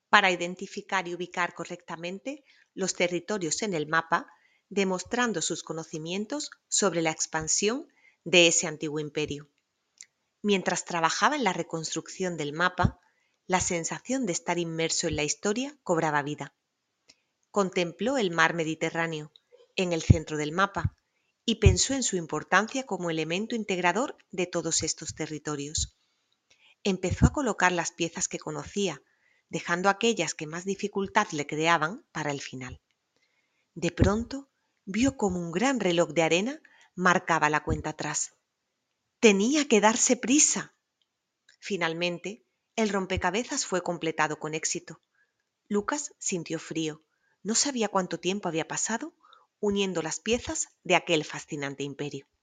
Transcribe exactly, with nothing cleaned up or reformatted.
para identificar y ubicar correctamente los territorios en el mapa, demostrando sus conocimientos sobre la expansión de ese antiguo imperio. Mientras trabajaba en la reconstrucción del mapa, la sensación de estar inmerso en la historia cobraba vida. Contempló el mar Mediterráneo, en el centro del mapa, y pensó en su importancia como elemento integrador de todos estos territorios. Empezó a colocar las piezas que conocía, dejando aquellas que más dificultad le creaban para el final. De pronto, vio como un gran reloj de arena marcaba la cuenta atrás. Tenía que darse prisa. Finalmente, el rompecabezas fue completado con éxito. Lucas sintió frío. No sabía cuánto tiempo había pasado uniendo las piezas de aquel fascinante imperio.